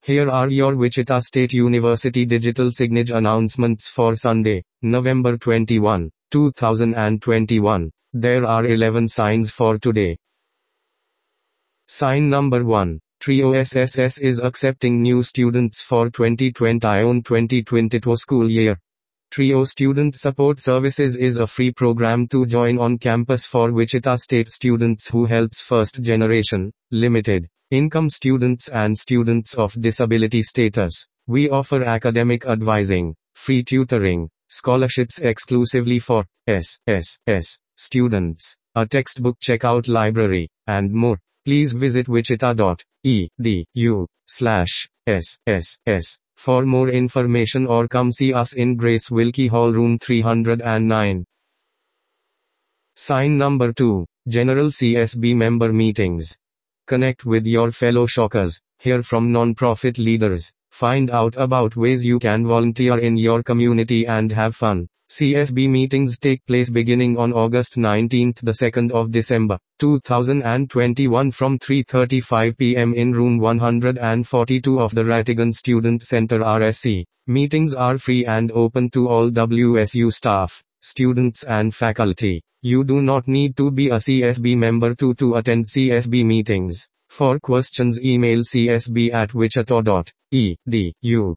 Here are your Wichita State University digital signage announcements for Sunday, November 21, 2021. There are 11 signs for today. Sign number 1. Trio SSS is accepting new students for 2021-2022 school year. Trio Student Support Services is a free program to join on campus for Wichita State students who helps first generation, limited income students and students of disability status. We offer academic advising, free tutoring, scholarships exclusively for SSS students, a textbook checkout library, and more. Please visit wichita.edu/SSS for more information or come see us in Grace Wilkie Hall Room 309. Sign number 2. General CSB member meetings. Connect with your fellow Shockers, hear from non-profit leaders, find out about ways you can volunteer in your community and have fun. CSB meetings take place beginning on August 19 to the 2nd of December, 2021 from 3:35 p.m. in room 142 of the Rattigan Student Center RSC. Meetings are free and open to all WSU staff, students and faculty. You do not need to be a CSB member to attend CSB meetings. For questions email csb@wichita.edu.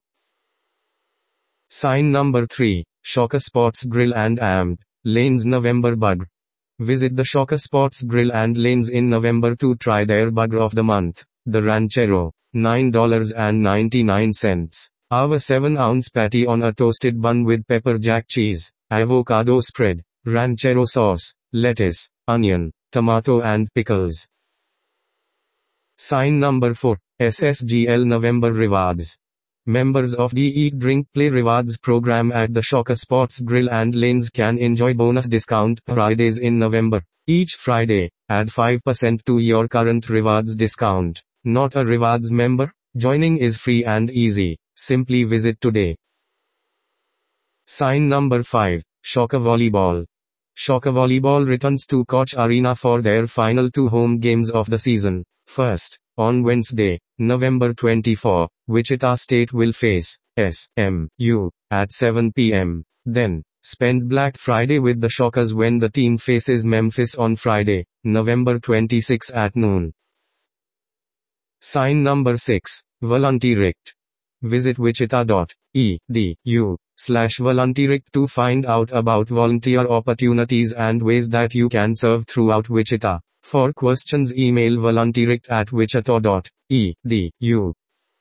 Sign number 3. Shocker Sports Grill and Lanes November Bug. Visit the Shocker Sports Grill and Lanes in November to try their bug of the month, the Ranchero, $9.99. Our 7-ounce patty on a toasted bun with pepper jack cheese, avocado spread, Ranchero sauce, lettuce, onion, tomato and pickles. Sign number 4. SSGL November Rewards. Members of the Eat Drink Play Rewards program at the Shocker Sports Grill and Lanes can enjoy bonus discount Fridays in November. Each Friday, add 5% to your current rewards discount. Not a rewards member? Joining is free and easy. Simply visit today. Sign number 5. Shocker Volleyball. Shocker Volleyball returns to Koch Arena for their final 2 home games of the season. First, on Wednesday, November 24, Wichita State will face SMU at 7 p.m. Then, spend Black Friday with the Shockers when the team faces Memphis on Friday, November 26 at noon. Sign number 6. Volunteerict. Visit wichita.edu/volunteerict to find out about volunteer opportunities and ways that you can serve throughout Wichita. For questions email volunteerict@wichita.edu.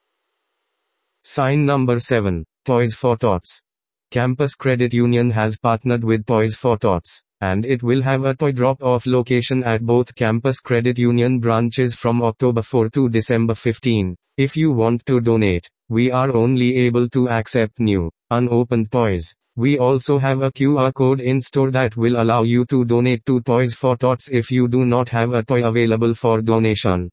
Sign number 7. Toys for Tots. Campus Credit Union has partnered with Toys for Tots, and it will have a toy drop-off location at both Campus Credit Union branches from October 4 to December 15. If you want to donate, we are only able to accept new, unopened toys. We also have a QR code in store that will allow you to donate to Toys for Tots if you do not have a toy available for donation.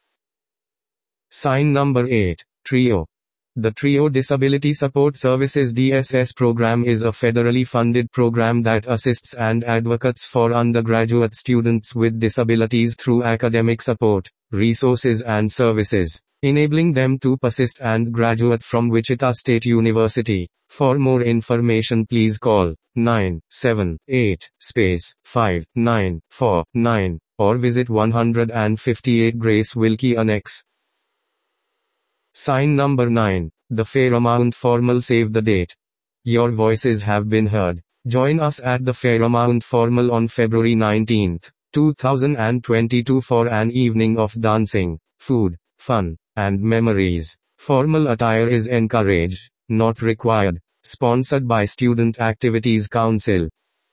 Sign number 8. Trio. The Trio Disability Support Services DSS program is a federally funded program that assists and advocates for undergraduate students with disabilities through academic support, resources and services, enabling them to persist and graduate from Wichita State University. For more information please call 978-5949 or visit 158 Grace Wilkie Annex. Sign number 9. The Fairmount Formal Save the Date. Your voices have been heard. Join us at the Fairmount Formal on February 19, 2022 for an evening of dancing, food, fun, and memories. Formal attire is encouraged, not required. Sponsored by Student Activities Council.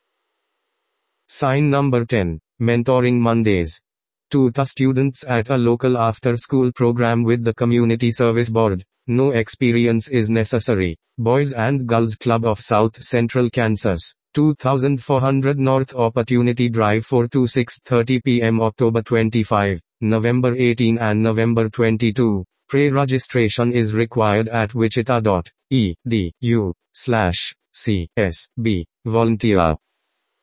Sign number 10. Mentoring Mondays. Tutor students at a local after-school program with the Community Service Board. No experience is necessary. Boys and Girls Club of South Central Kansas. 2400 North Opportunity Drive 4 to 6:30 p.m. October 25, November 18 and November 22. Pre-registration is required at wichita.edu/CSB. Volunteer.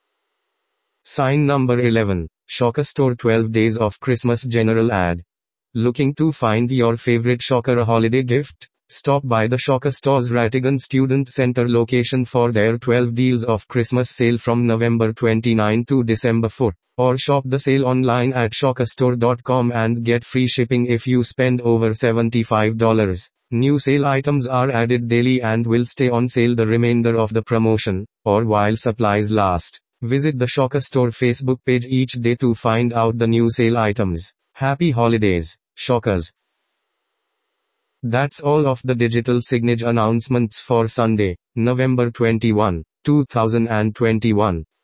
Sign number 11. Shocker Store 12 Days of Christmas General Ad. Looking to find your favorite Shocker a holiday gift? Stop by the Shocker Store's Ratigan Student Center location for their 12 Deals of Christmas sale from November 29 to December 4. Or shop the sale online at shockerstore.com and get free shipping if you spend over $75. New sale items are added daily and will stay on sale the remainder of the promotion, or while supplies last. Visit the Shocker Store Facebook page each day to find out the new sale items. Happy holidays, Shockers. That's all of the digital signage announcements for Sunday, November 21, 2021.